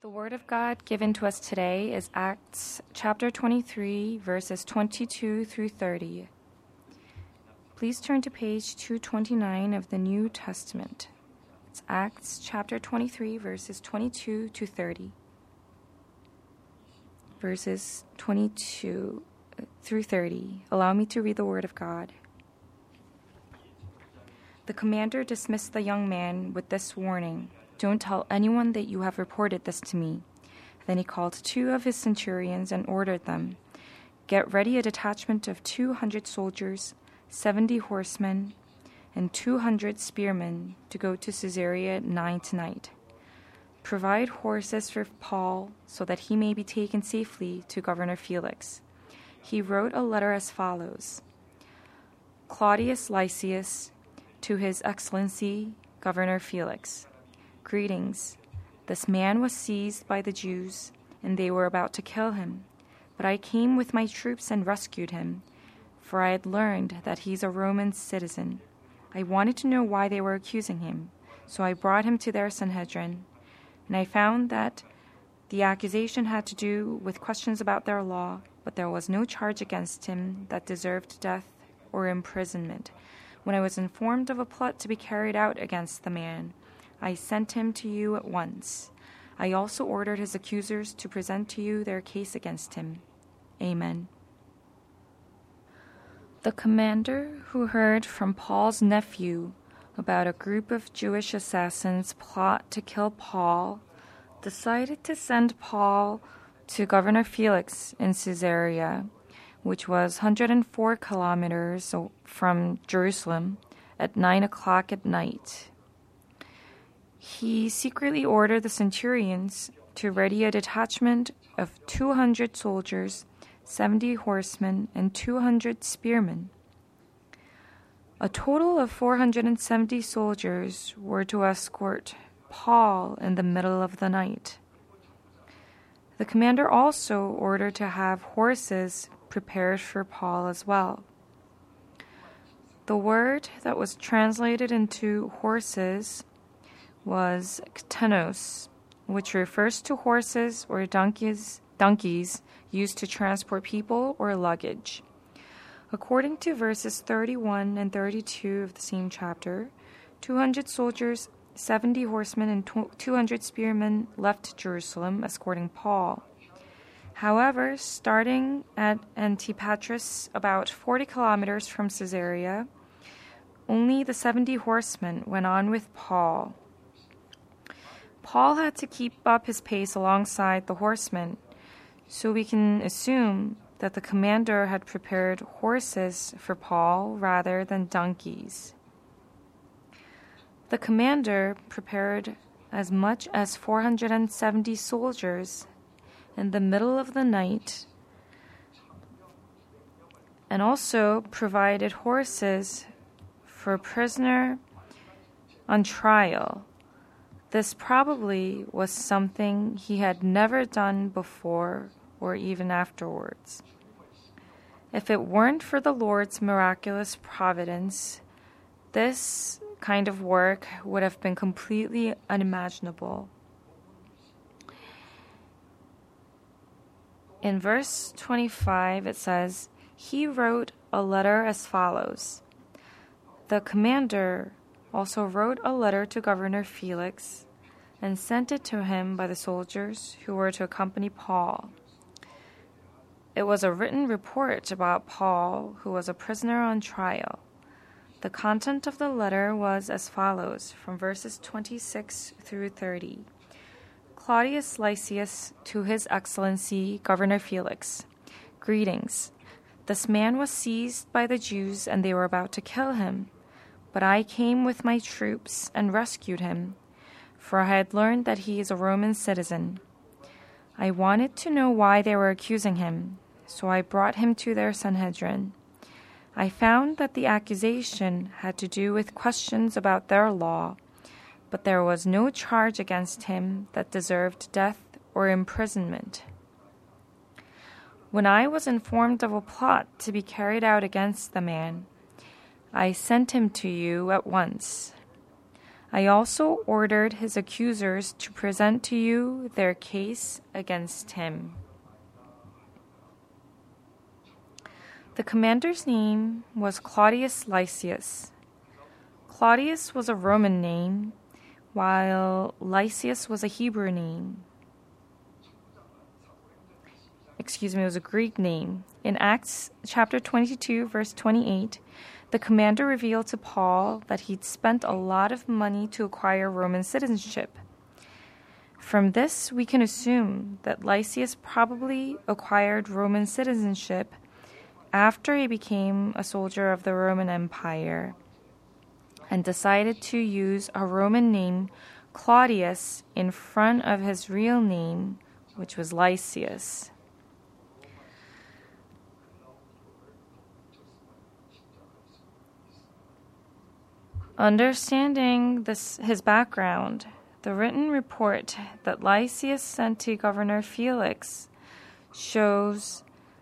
The Word of God given to us today is Acts chapter 23, verses 22 through 30. Please turn to page 229 of the New Testament. It's Acts chapter 23, verses 22 to 30. Verses 22 through 30. Allow me to read the Word of God. The commander dismissed the young man with this warning: "Don't tell anyone that you have reported this to me." Then he called 2 of his centurions and ordered them, "Get ready a detachment of 200 soldiers, 70 horsemen, and 200 spearmen to go to Caesarea at 9 tonight. Provide horses for Paul so that he may be taken safely to Governor Felix." He wrote a letter as follows: Claudius Lysias, to His Excellency Governor Felix. Greetings. This man was seized by the Jews, and they were about to kill him. But I came with my troops and rescued him, for I had learned that he's a Roman citizen. I wanted to know why they were accusing him, so I brought him to their Sanhedrin, and I found that the accusation had to do with questions about their law, but there was no charge against him that deserved death or imprisonment. When I was informed of a plot to be carried out against the man, I sent him to you at once. I also ordered his accusers to present to you their case against him. Amen. The commander, who heard from Paul's nephew about a group of Jewish assassins' plot to kill Paul, decided to send Paul to Governor Felix in Caesarea, which was 104 kilometers from Jerusalem, at 9 o'clock at night. He secretly ordered the centurions to ready a detachment of 200 soldiers, 70 horsemen, and 200 spearmen. A total of 470 soldiers were to escort Paul in the middle of the night. The commander also ordered to have horses prepared for Paul as well. The word that was translated into horses was ktenos, which refers to horses or donkeys used to transport people or luggage. According to verses 31 and 32 of the same chapter, 200 soldiers, 70 horsemen, and 200 spearmen left Jerusalem escorting Paul. However, starting at Antipatris, about 40 kilometers from Caesarea, only the 70 horsemen went on with Paul. Paul had to keep up his pace alongside the horsemen, so we can assume that the commander had prepared horses for Paul rather than donkeys. The commander prepared as much as 470 soldiers in the middle of the night, and also provided horses for a prisoner on trial. This probably was something he had never done before or even afterwards. If it weren't for the Lord's miraculous providence, this kind of work would have been completely unimaginable. In verse 25, it says, he wrote a letter as follows. The commander also wrote a letter to Governor Felix and sent it to him by the soldiers who were to accompany Paul. It was a written report about Paul, who was a prisoner on trial. The content of the letter was as follows, from verses 26 through 30. Claudius Lysias, to His Excellency Governor Felix. Greetings. This man was seized by the Jews, and they were about to kill him. But I came with my troops and rescued him, for I had learned that he is a Roman citizen. I wanted to know why they were accusing him, so I brought him to their Sanhedrin. I found that the accusation had to do with questions about their law, but there was no charge against him that deserved death or imprisonment. When I was informed of a plot to be carried out against the man, I sent him to you at once. I also ordered his accusers to present to you their case against him. The commander's name was Claudius Lysias. Claudius was a Roman name, while Lysias was a Hebrew name. It was a Greek name. In Acts chapter 22, verse 28, the commander revealed to Paul that he'd spent a lot of money to acquire Roman citizenship. From this, we can assume that Lysias probably acquired Roman citizenship after he became a soldier of the Roman Empire and decided to use a Roman name, Claudius, in front of his real name, which was Lysias. Understanding his background, the written report that Lysias sent to Governor Felix shows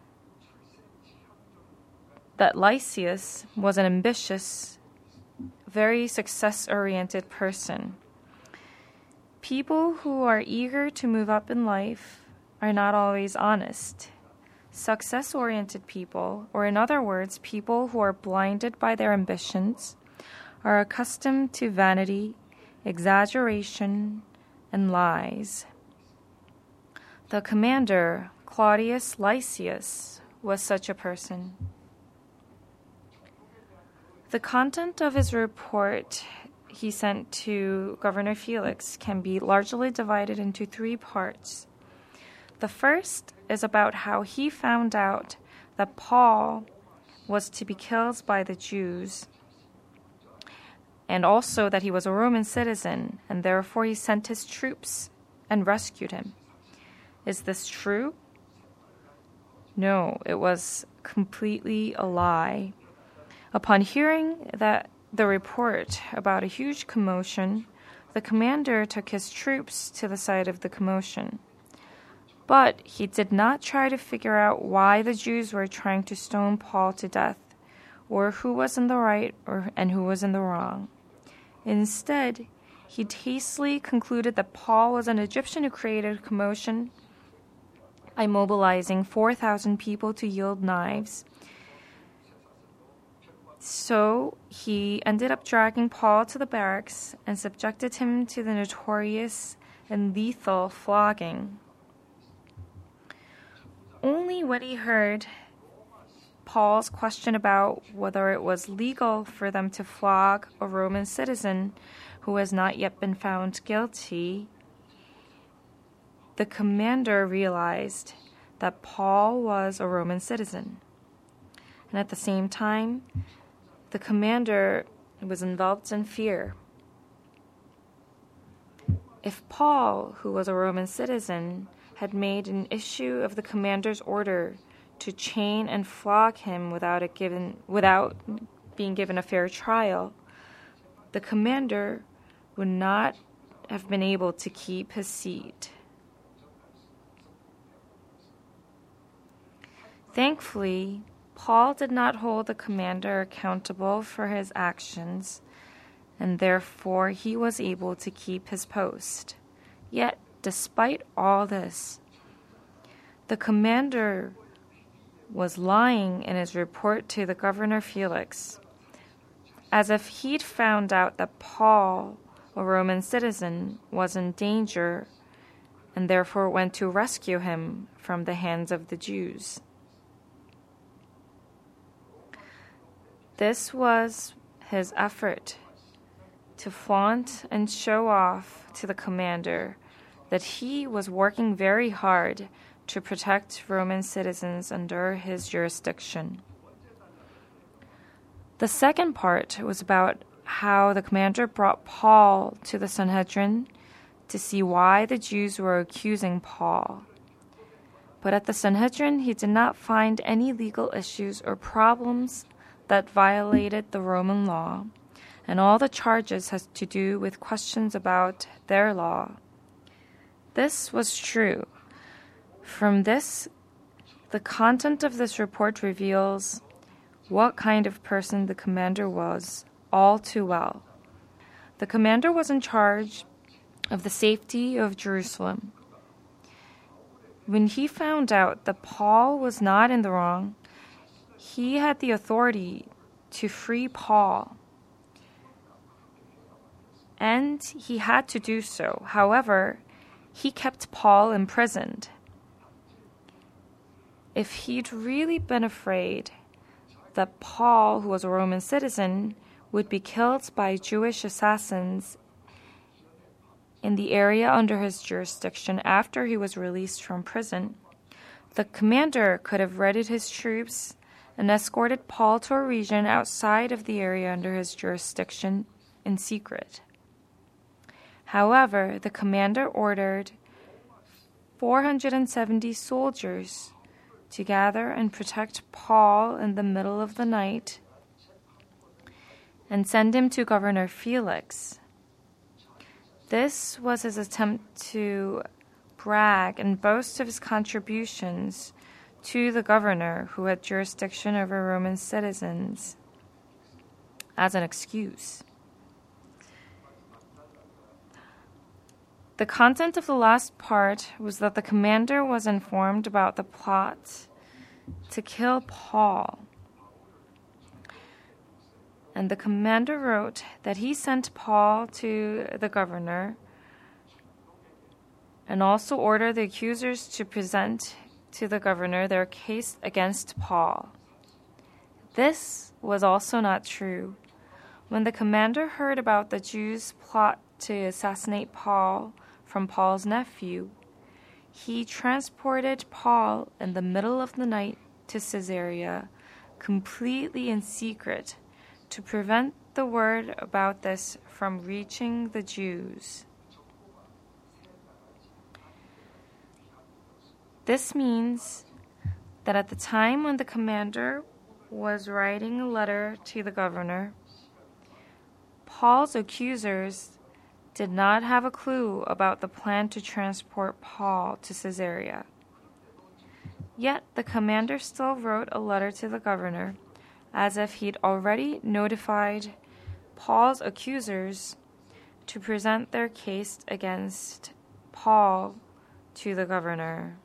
that Lysias was an ambitious, very success-oriented person. People who are eager to move up in life are not always honest. Success-oriented people, or in other words, people who are blinded by their ambitions, are accustomed to vanity, exaggeration, and lies. The commander, Claudius Lysias, was such a person. The content of his report he sent to Governor Felix can be largely divided into 3 parts. The first is about how he found out that Paul was to be killed by the Jews, and also that he was a Roman citizen, and therefore he sent his troops and rescued him. Is this true? No, it was completely a lie. Upon hearing the report about a huge commotion, the commander took his troops to the site of the commotion. But he did not try to figure out why the Jews were trying to stone Paul to death, or who was in the right and who was in the wrong. Instead, he hastily concluded that Paul was an Egyptian who created a commotion by mobilizing 4,000 people to yield knives. So he ended up dragging Paul to the barracks and subjected him to the notorious and lethal flogging. Only when he heard Paul's question about whether it was legal for them to flog a Roman citizen who has not yet been found guilty, the commander realized that Paul was a Roman citizen. And at the same time, the commander was enveloped in fear. If Paul, who was a Roman citizen, had made an issue of the commander's order to chain and flog him without being given a fair trial, the commander would not have been able to keep his seat. Thankfully, Paul did not hold the commander accountable for his actions, and therefore he was able to keep his post. Yet, despite all this, the commander was lying in his report to the Governor Felix, as if he'd found out that Paul, a Roman citizen, was in danger and therefore went to rescue him from the hands of the Jews. This was his effort to flaunt and show off to the commander that he was working very hard to protect Roman citizens under his jurisdiction. The second part was about how the commander brought Paul to the Sanhedrin to see why the Jews were accusing Paul. But at the Sanhedrin, he did not find any legal issues or problems that violated the Roman law, and all the charges had to do with questions about their law. This was true. From this, the content of this report reveals what kind of person the commander was all too well. The commander was in charge of the safety of Jerusalem. When he found out that Paul was not in the wrong, he had the authority to free Paul. And he had to do so. However, he kept Paul imprisoned. If he'd really been afraid that Paul, who was a Roman citizen, would be killed by Jewish assassins in the area under his jurisdiction after he was released from prison, the commander could have readied his troops and escorted Paul to a region outside of the area under his jurisdiction in secret. However, the commander ordered 470 soldiers to gather and protect Paul in the middle of the night and send him to Governor Felix. This was his attempt to brag and boast of his contributions to the governor who had jurisdiction over Roman citizens as an excuse. The content of the last part was that the commander was informed about the plot to kill Paul. And the commander wrote that he sent Paul to the governor and also ordered the accusers to present to the governor their case against Paul. This was also not true. When the commander heard about the Jews' plot to assassinate Paul from Paul's nephew, he transported Paul in the middle of the night to Caesarea, completely in secret, to prevent the word about this from reaching the Jews. This means that at the time when the commander was writing a letter to the governor, Paul's accusers did not have a clue about the plan to transport Paul to Caesarea. Yet the commander still wrote a letter to the governor, as if he'd already notified Paul's accusers to present their case against Paul to the governor.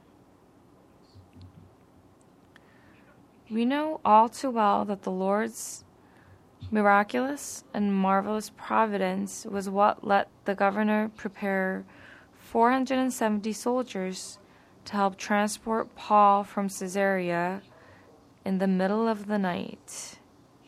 We know all too well that the Lord's miraculous and marvelous providence was what let the governor prepare 470 soldiers to help transport Paul from Caesarea in the middle of the night.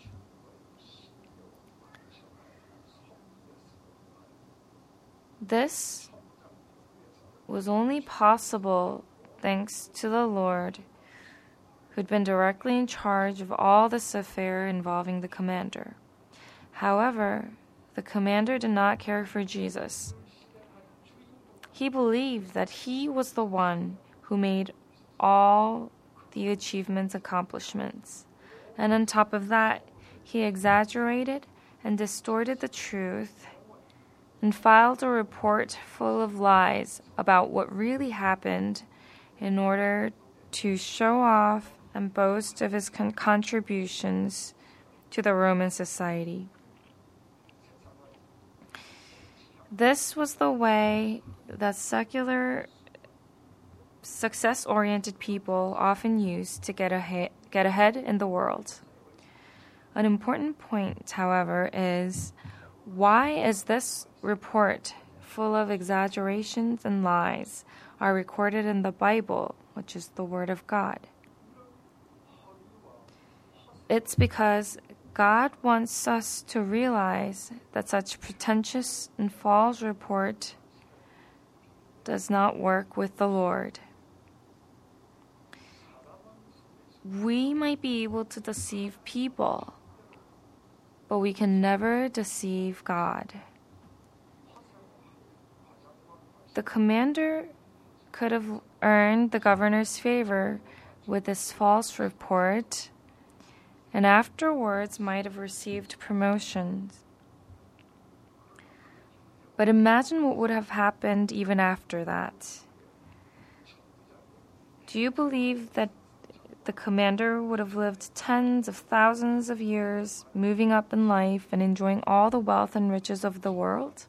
This was only possible thanks to the Lord, who'd been directly in charge of all this affair involving the commander. However, the commander did not care for Jesus. He believed that he was the one who made all the accomplishments. And on top of that, he exaggerated and distorted the truth and filed a report full of lies about what really happened in order to show off and boast of his contributions to the Roman society. This was the way that secular, success-oriented people often use to get ahead in the world. An important point, however, is why is this report full of exaggerations and lies are recorded in the Bible, which is the Word of God? It's because God wants us to realize that such pretentious and false report does not work with the Lord. We might be able to deceive people, but we can never deceive God. The commander could have earned the governor's favor with this false report, and afterwards might have received promotions. But imagine what would have happened even after that. Do you believe that the commander would have lived tens of thousands of years, moving up in life and enjoying all the wealth and riches of the world?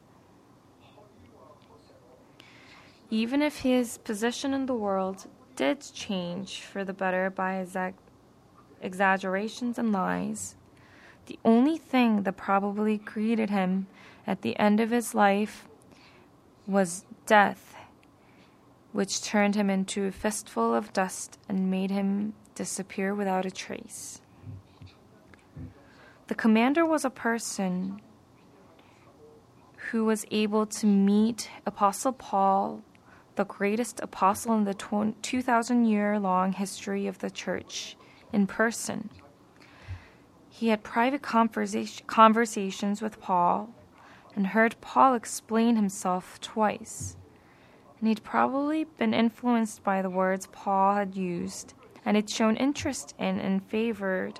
Even if his position in the world did change for the better by his exaggerations and lies, the only thing that probably greeted him at the end of his life was death, which turned him into a fistful of dust and made him disappear without a trace. The commander was a person who was able to meet Apostle Paul, the greatest apostle in the 2,000-year-long history of the church, in person. He had private conversations with Paul and heard Paul explain himself twice. And he'd probably been influenced by the words Paul had used, and had shown interest in and favored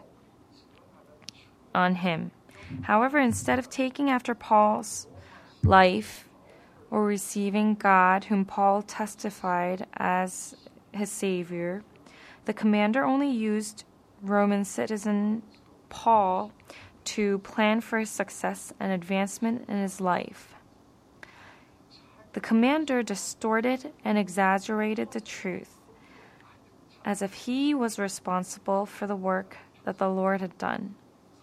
on him. However, instead of taking after Paul's life or receiving God, whom Paul testified as his Savior, the commander only used Roman citizen Paul to plan for his success and advancement in his life. The commander distorted and exaggerated the truth, as if he was responsible for the work that the Lord had done.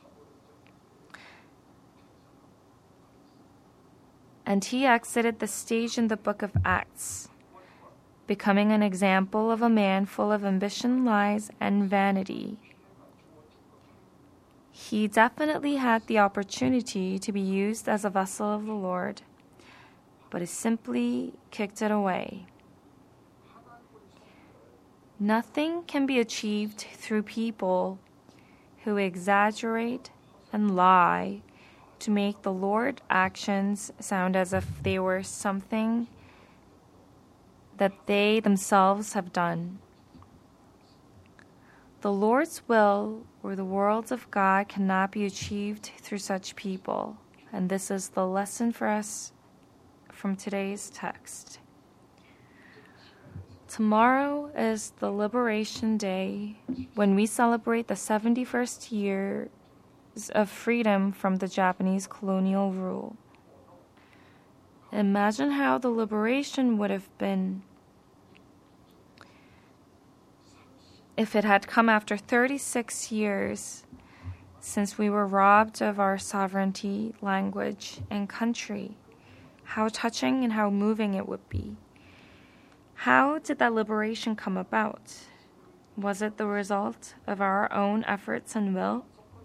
And he exited the stage in the book of Acts, becoming an example of a man full of ambition, lies, and vanity. He definitely had the opportunity to be used as a vessel of the Lord, but he simply kicked it away. Nothing can be achieved through people who exaggerate and lie to make the Lord's actions sound as if they were something that they themselves have done. The Lord's will or the worlds of God cannot be achieved through such people, and this is the lesson for us from today's text. Tomorrow is the Liberation Day, when we celebrate the 71st years of freedom from the Japanese colonial rule. Imagine how the liberation would have been if it had come after 36 years since we were robbed of our sovereignty, language, and country. How touching and how moving it would be. How did that liberation come about? Was it the result of our own efforts and will?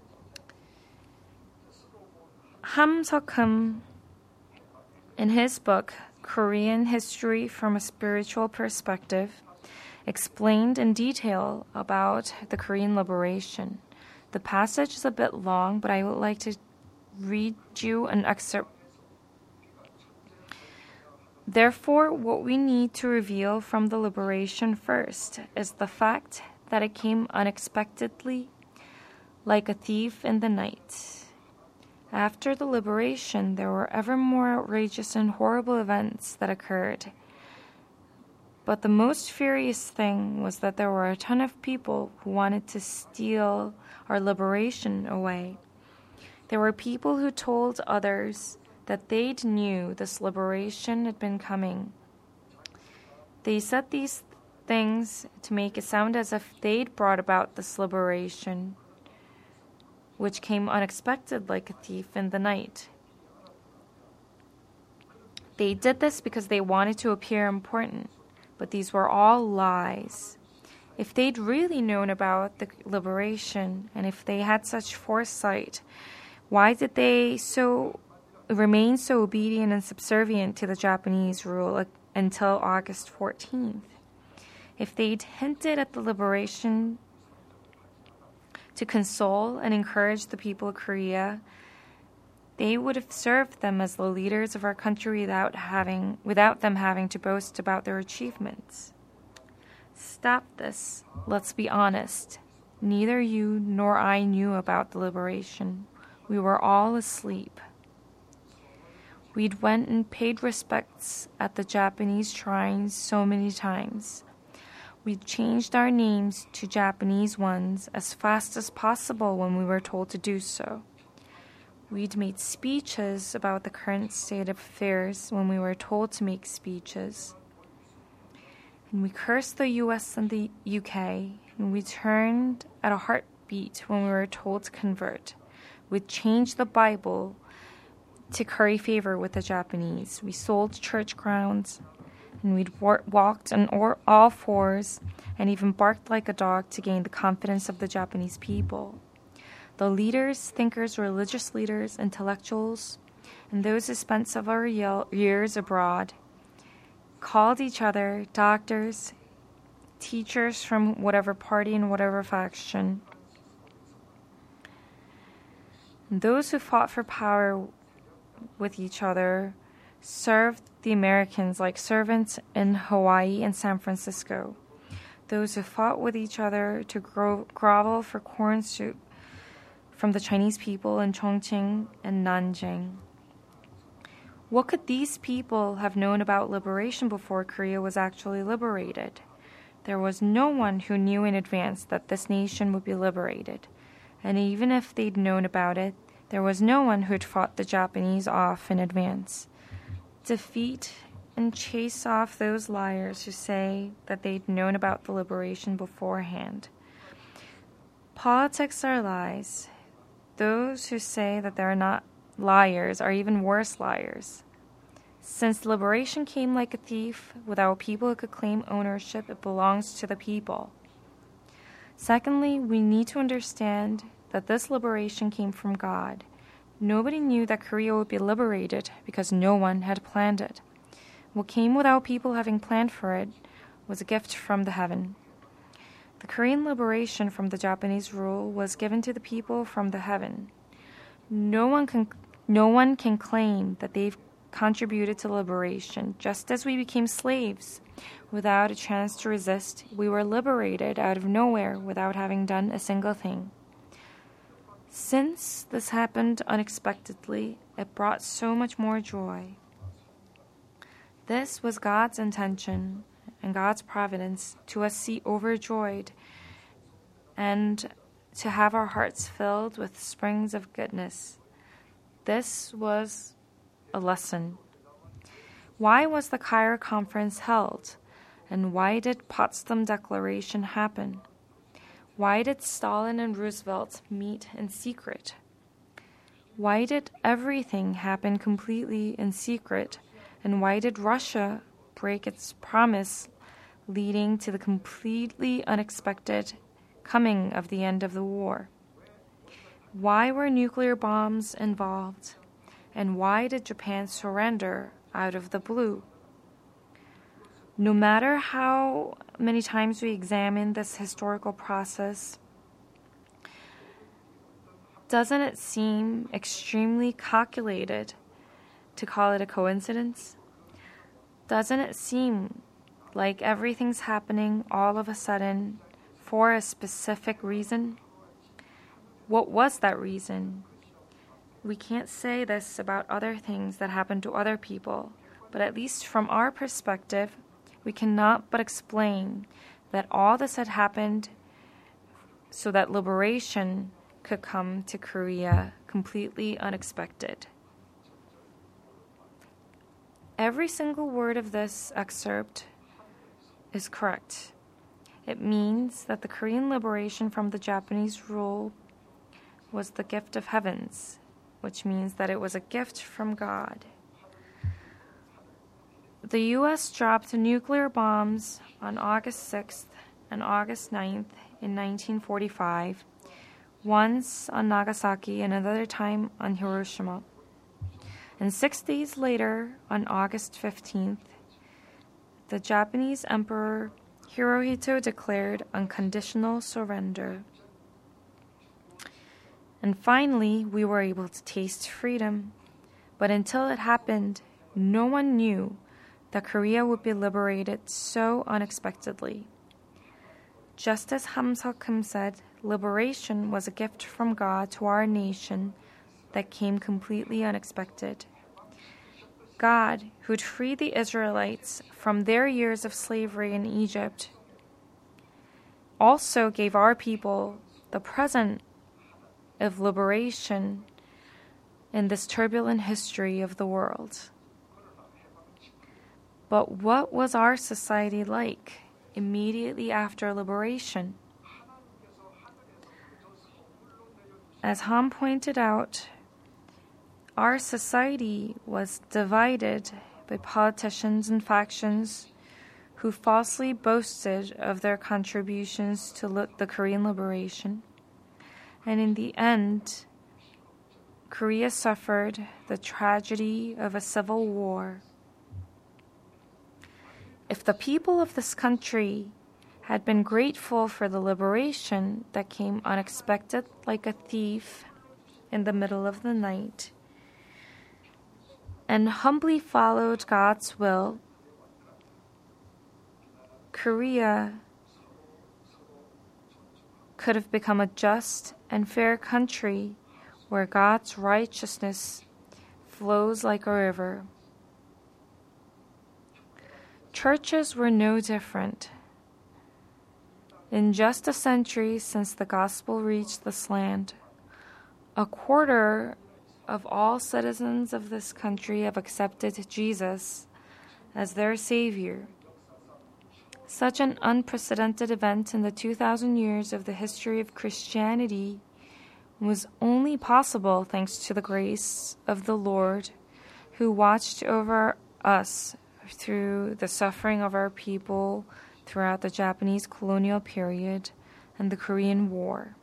Ham Seok-hum, in his book, Korean History from a Spiritual Perspective, explained in detail about the Korean liberation. The passage is a bit long, but I would like to read you an excerpt. Therefore, what we need to reveal from the liberation first is the fact that it came unexpectedly, like a thief in the night. After the liberation, there were ever more outrageous and horrible events that occurred. But the most furious thing was that there were a ton of people who wanted to steal our liberation away. There were people who told others that they knew this liberation had been coming. They said these things to make it sound as if they'd brought about this liberation, which came unexpected like a thief in the night. They did this because they wanted to appear important, but these were all lies. If they'd really known about the liberation, and if they had such foresight, why did they remain so obedient and subservient to the Japanese rule until August 14th? If they'd hinted at the liberation to console and encourage the people of Korea, they would have served them as the leaders of our country without them having to boast about their achievements. Stop this. Let's be honest. Neither you nor I knew about the liberation. We were all asleep. We'd went and paid respects at the Japanese shrines so many times. We changed our names to Japanese ones as fast as possible when we were told to do so. We'd made speeches about the current state of affairs when we were told to make speeches. And we cursed the US and the UK, and we turned at a heartbeat when we were told to convert. We'd changed the Bible to curry favor with the Japanese. We sold church grounds, and we'd walked on all fours and even barked like a dog to gain the confidence of the Japanese people. The leaders, thinkers, religious leaders, intellectuals, and those who spent several years abroad called each other doctors, teachers from whatever party and whatever faction. And those who fought for power with each other served the Americans like servants in Hawaii and San Francisco. Those who fought with each other to grovel for corn soup from the Chinese people in Chongqing and Nanjing. What could these people have known about liberation before Korea was actually liberated? There was no one who knew in advance that this nation would be liberated. And even if they'd known about it, there was no one who'd fought the Japanese off in advance. Defeat and chase off those liars who say that they'd known about the liberation beforehand. Politics are lies. Those who say that they're not liars are even worse liars. Since liberation came like a thief, without people who could claim ownership, it belongs to the people. Secondly, we need to understand that this liberation came from God. Nobody knew that Korea would be liberated because no one had planned it. What came without people having planned for it was a gift from the heaven. The Korean liberation from the Japanese rule was given to the people from the heaven. No one can claim that they've contributed to liberation. Just as we became slaves without a chance to resist, we were liberated out of nowhere without having done a single thing. Since this happened unexpectedly, it brought so much more joy. This was God's intention and God's providence to us see overjoyed and to have our hearts filled with springs of goodness. This was a lesson. Why was the Cairo Conference held? And why did Potsdam Declaration happen? Why did Stalin and Roosevelt meet in secret? Why did everything happen completely in secret? And why did Russia break its promise, leading to the completely unexpected coming of the end of the war? Why were nuclear bombs involved? And why did Japan surrender out of the blue? No matter how many times we examine this historical process, doesn't it seem extremely calculated to call it a coincidence? Doesn't it seem like everything's happening all of a sudden for a specific reason? What was that reason? We can't say this about other things that happen to other people, but at least from our perspective, we cannot but explain that all this had happened so that liberation could come to Korea completely unexpected. Every single word of this excerpt is correct. It means that the Korean liberation from the Japanese rule was the gift of heavens, which means that it was a gift from God. The U.S. dropped nuclear bombs on August 6th and August 9th in 1945, once on Nagasaki and another time on Hiroshima. And 6 days later, on August 15th, the Japanese Emperor Hirohito declared unconditional surrender. And finally, we were able to taste freedom. But until it happened, no one knew that Korea would be liberated so unexpectedly. Just as Ham Seok-Kim said, liberation was a gift from God to our nation that came completely unexpected. God, who'd freed the Israelites from their years of slavery in Egypt, also gave our people the present of liberation in this turbulent history of the world. But what was our society like immediately after liberation? As Han pointed out, our society was divided by politicians and factions who falsely boasted of their contributions to the Korean liberation. And in the end, Korea suffered the tragedy of a civil war. If the people of this country had been grateful for the liberation that came unexpected like a thief in the middle of the night, and humbly followed God's will, Korea could have become a just and fair country where God's righteousness flows like a river. Churches were no different. In just a century since the gospel reached this land, a quarter of all citizens of this country have accepted Jesus as their Savior. Such an unprecedented event in the 2,000 years of the history of Christianity was only possible thanks to the grace of the Lord, who watched over us through the suffering of our people throughout the Japanese colonial period and the Korean War.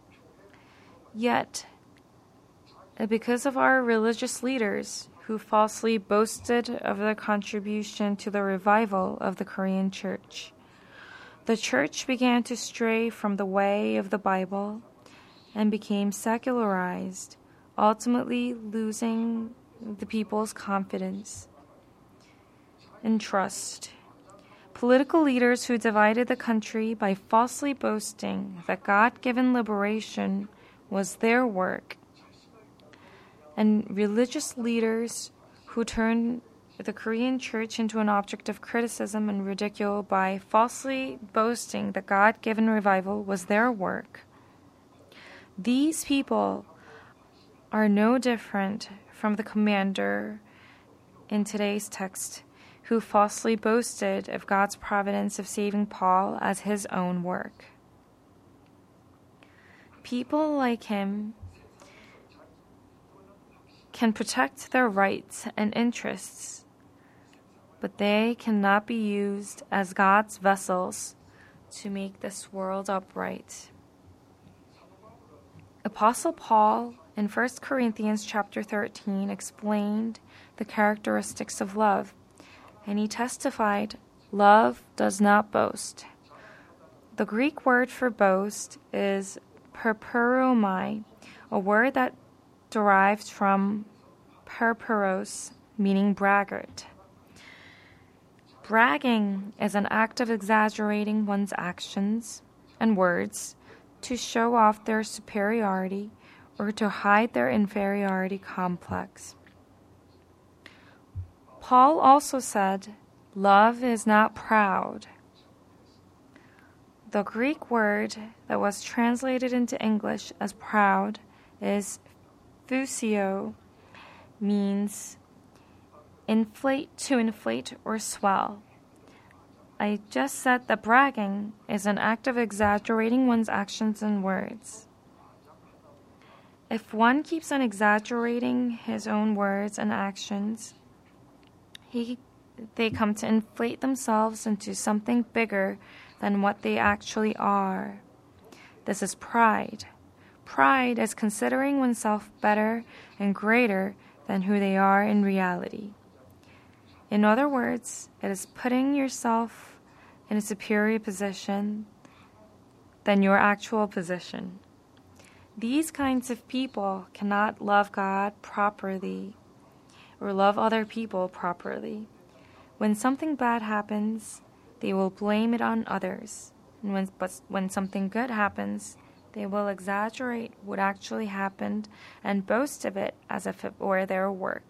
Yet, because of our religious leaders who falsely boasted of their contribution to the revival of the Korean church, the church began to stray from the way of the Bible and became secularized, ultimately losing the people's confidence and trust. Political leaders who divided the country by falsely boasting that God-given liberation was their work, and religious leaders who turned the Korean church into an object of criticism and ridicule by falsely boasting that God-given revival was their work. These people are no different from the commander in today's text, who falsely boasted of God's providence of saving Paul as his own work. People like him can protect their rights and interests, but they cannot be used as God's vessels to make this world upright. Apostle Paul in 1 Corinthians chapter 13 explained the characteristics of love, and he testified, "Love does not boast." The Greek word for boast is perperomai, a word that derives from perperos, meaning braggart. Bragging is an act of exaggerating one's actions and words to show off their superiority or to hide their inferiority complex. Paul also said, "Love is not proud." The Greek word that was translated into English as proud is phusio, means to inflate or swell. I just said that bragging is an act of exaggerating one's actions and words. If one keeps on exaggerating his own words and actions, they come to inflate themselves into something bigger than what they actually are. This is pride. Pride is considering oneself better and greater than who they are in reality. In other words, it is putting yourself in a superior position than your actual position. These kinds of people cannot love God properly or love other people properly. When something bad happens, they will blame it on others. And when something good happens, they will exaggerate what actually happened and boast of it as if it were their work.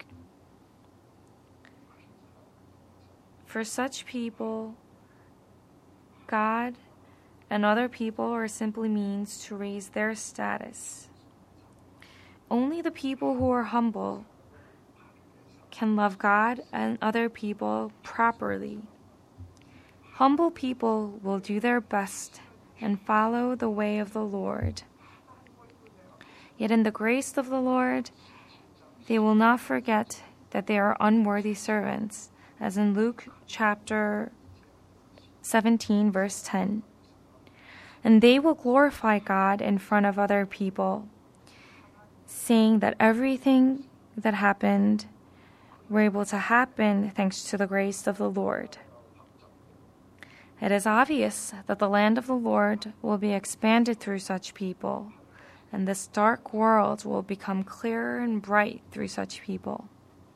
For such people, God and other people are simply means to raise their status. Only the people who are humble can love God and other people properly. Humble people will do their best and follow the way of the Lord. Yet in the grace of the Lord, they will not forget that they are unworthy servants, as in Luke chapter 17, verse 10. And they will glorify God in front of other people, saying that everything that happened were able to happen thanks to the grace of the Lord. It is obvious that the land of the Lord will be expanded through such people, and this dark world will become clearer and bright through such people.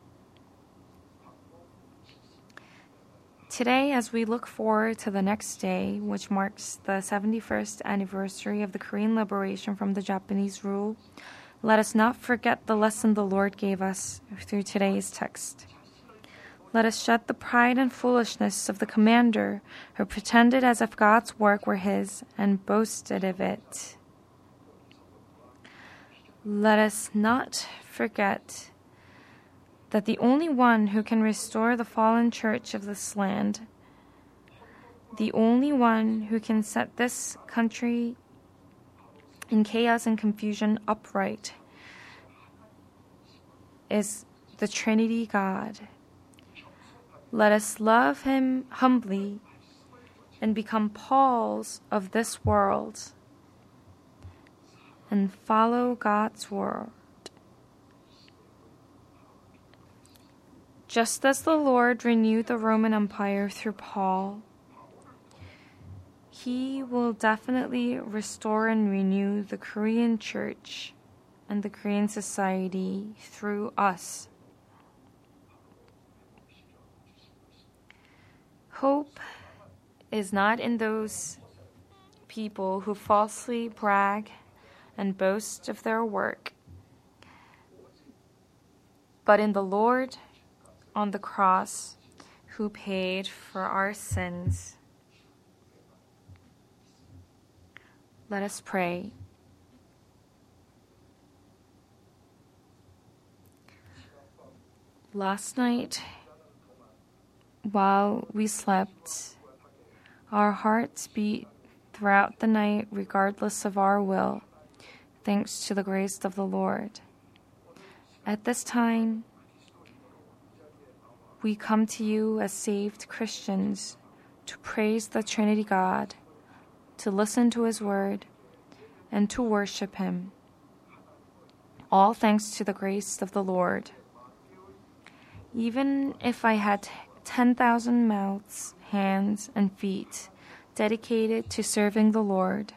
Today, as we look forward to the next day, which marks the 71st anniversary of the Korean liberation from the Japanese rule, let us not forget the lesson the Lord gave us through today's text. Let us shed the pride and foolishness of the commander who pretended as if God's work were his and boasted of it. Let us not forget that the only one who can restore the fallen church of this land, the only one who can set this country in chaos and confusion upright, is the Trinity God. Let us love him humbly and become Pauls of this world and follow God's word. Just as the Lord renewed the Roman Empire through Paul, he will definitely restore and renew the Korean church and the Korean society through us. Hope is not in those people who falsely brag and boast of their work, but in the Lord on the cross who paid for our sins. Let us pray. Last night, while we slept, our hearts beat throughout the night regardless of our will, thanks to the grace of the Lord. At this time, we come to you as saved Christians to praise the Trinity God, to listen to his word, and to worship him. All thanks to the grace of the Lord. Even if I had 10,000 mouths, hands, and feet dedicated to serving the Lord,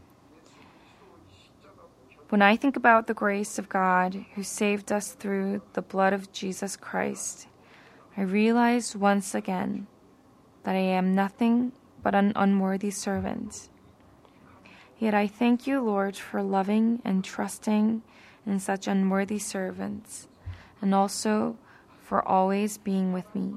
when I think about the grace of God who saved us through the blood of Jesus Christ, I realize once again that I am nothing but an unworthy servant. Yet I thank you, Lord, for loving and trusting in such unworthy servants, and also for always being with me.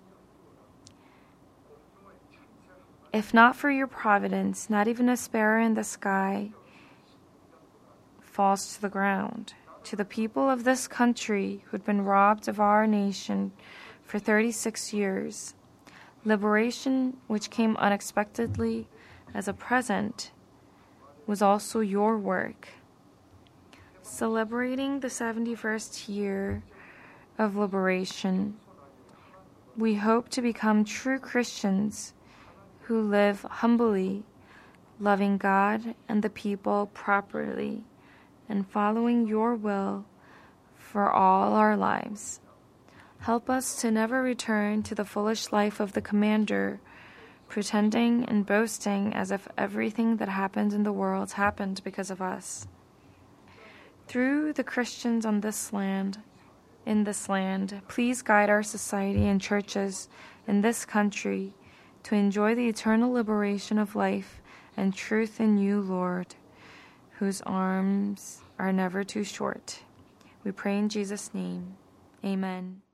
If not for your providence, not even a sparrow in the sky falls to the ground. To the people of this country who'd been robbed of our nation for 36 years, liberation, which came unexpectedly as a present, was also your work. Celebrating the 71st year of liberation, we hope to become true Christians who live humbly, loving God and the people properly, and following your will for all our lives. Help us to never return to the foolish life of the commander, pretending and boasting as if everything that happened in the world happened because of us. Through the Christians in this land, please guide our society and churches in this country to enjoy the eternal liberation of life and truth in you, Lord, whose arms are never too short. We pray in Jesus' name. Amen.